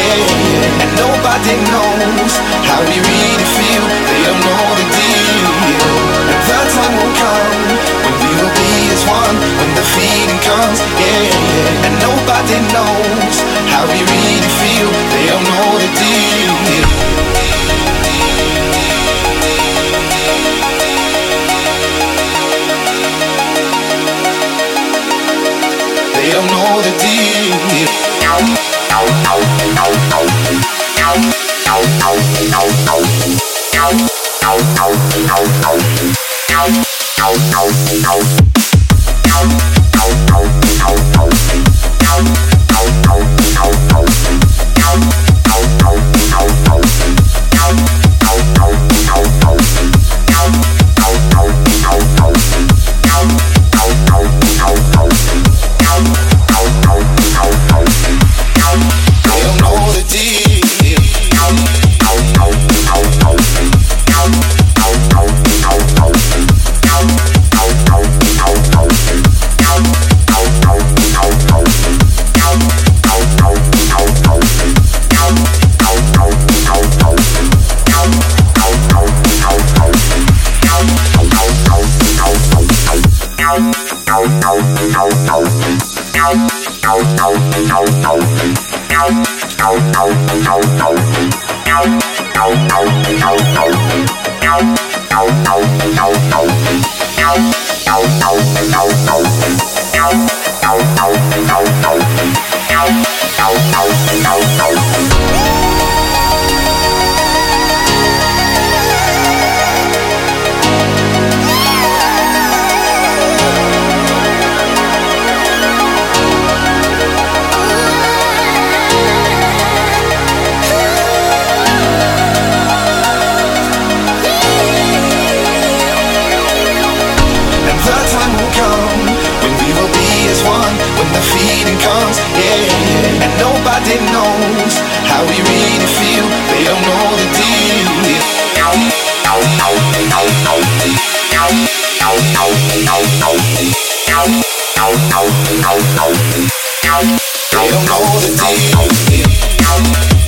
yeah. And nobody knows how we really feel. They don't know the deal. The time will come when we will be as one, when the feeling comes, yeah. And nobody knows how we really feel. They don't know the deal. They don't know the deal. Nobody knows how we really feel. They don't know the deal. They don't know the deal.